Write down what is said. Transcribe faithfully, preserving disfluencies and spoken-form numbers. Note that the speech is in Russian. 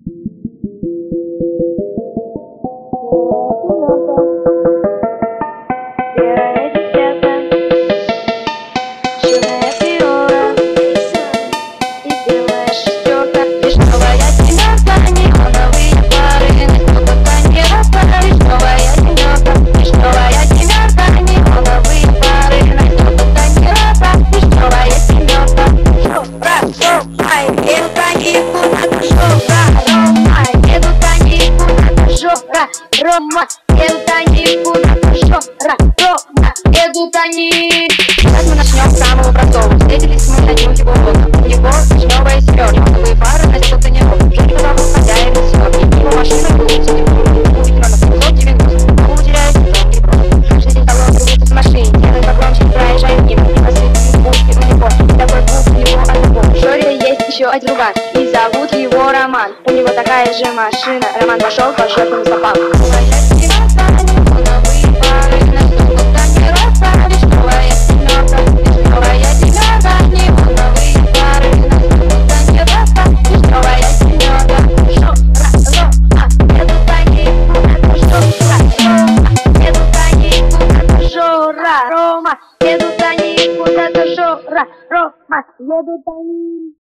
Рома, едут они, Жора, Рома, едут они. Сейчас мы начнем с самого простого. Встретились мы на дню его лота. У него вишневая семерка, новые пары на что-то не ровно. Жень позовут хозяина семерки. Его машина будет синим. Будет номер семьсот девяносто. Кому уделяется тонкий просто. Жизнь того крутится в машине. Делай погромче, проезжаем мимо. И посыпем пульки у него. Такой путь у него одного. Жоре есть еще один друга. И зовут его Роман. У него такая же машина. Роман пошел по жертвам стопам.